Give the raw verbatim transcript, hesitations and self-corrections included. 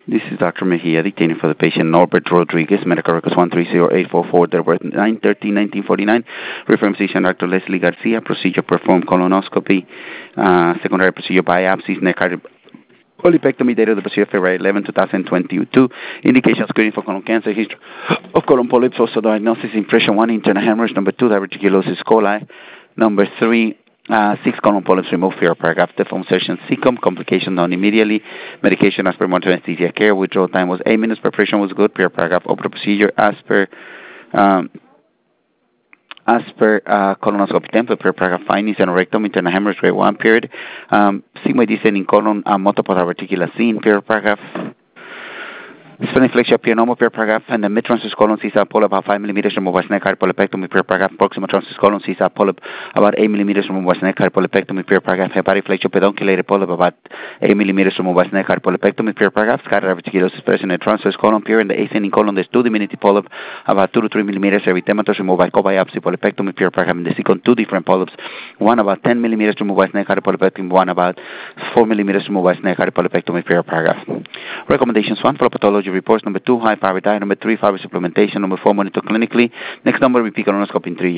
This is Doctor Mejia dictating for the patient Norbert Rodriguez, medical records one three zero eight four four, date of birth nine thirteen nineteen forty-nine. Referring physician Doctor Leslie Garcia, procedure performed colonoscopy, uh, secondary procedure biopsies, neck polypectomy, date of the procedure February eleventh, twenty twenty-two. Indication screening for colon cancer, history of colon polyps, also diagnosis, impression one, internal hemorrhage, number two, diverticulosis coli, number three, Uh, six colon polyps removed, fear paragraph, deform session, C C O M, complication done immediately, medication as per monitoring anesthesia care, withdrawal time was eight minutes, preparation was good, peer paragraph, open procedure as per, um, as per uh, colonoscopy template, peer paragraph findings, and rectum, internal hemorrhage, grade one period, um, sigmoid descending colon, uh, multiple diverticular scene, peer paragraph, Spleniflexia pionoma, per paragraph, and the mid-transverse colon C S A polyp about five millimeters removed by snake heart polypectomy, per paragraph, proximal transverse colon C S A polyp about eight millimeters removed by snake heart polypectomy, per paragraph, hepatic flexure pedunculated polyp about eight millimeters removed by snake heart polypectomy, per paragraph, scattered diverticulosis present in the transverse colon, pure in the ascending colon, there's two diminutive polyp about two to three millimeters erythematous removed by cobiopsy polypectomy, per paragraph, in the second two different polyps, one about ten millimeters removed by snake heart polypectomy, one about four millimeters removed by snake heart polypectomy, per paragraph. Recommendations: one, for pathology reports; number two, high fiber diet; number three, fiber supplementation; number four, monitor clinically. Next number, repeat colonoscopy in three